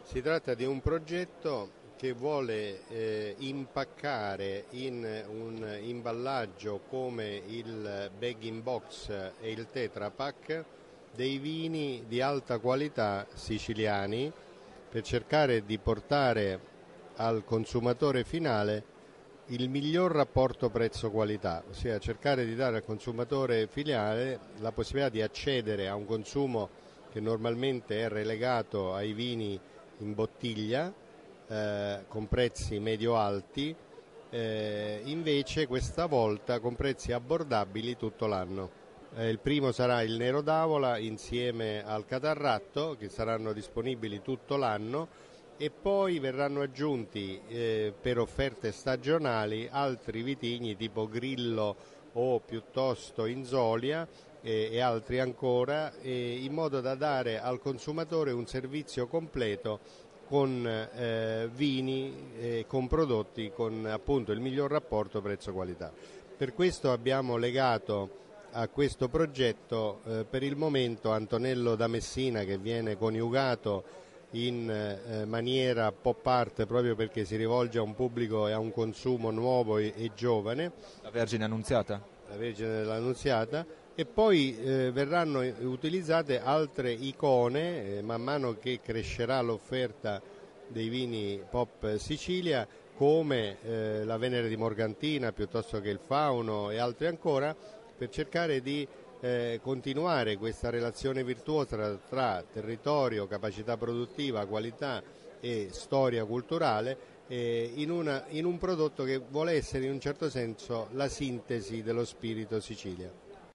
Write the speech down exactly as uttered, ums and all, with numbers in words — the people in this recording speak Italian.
Si tratta di un progetto che vuole eh, impaccare in un imballaggio come il bag-in-box e il Tetra Pak dei vini di alta qualità siciliani per cercare di portare al consumatore finale il miglior rapporto prezzo-qualità, ossia cercare di dare al consumatore finale la possibilità di accedere a un consumo che normalmente è relegato ai vini in bottiglia eh, con prezzi medio-alti, eh, invece questa volta con prezzi abbordabili tutto l'anno. Eh, il primo sarà il Nero d'Avola insieme al Catarratto, che saranno disponibili tutto l'anno, e poi verranno aggiunti eh, per offerte stagionali altri vitigni tipo Grillo o piuttosto Inzolia e, e altri ancora, eh, in modo da dare al consumatore un servizio completo con eh, vini e con prodotti con appunto il miglior rapporto prezzo-qualità. Per questo abbiamo legato a questo progetto eh, per il momento Antonello da Messina, che viene coniugato in eh, maniera pop art proprio perché si rivolge a un pubblico e a un consumo nuovo e, e giovane. La Vergine Annunziata? La Vergine dell'Annunziata, e poi eh, verranno utilizzate altre icone eh, man mano che crescerà l'offerta dei vini Pop Sicilia, come eh, la Venere di Morgantina piuttosto che il Fauno e altri ancora, per cercare di eh, continuare questa relazione virtuosa tra, tra territorio, capacità produttiva, qualità e storia culturale eh, in, una, in un prodotto che vuole essere in un certo senso la sintesi dello spirito Sicilia.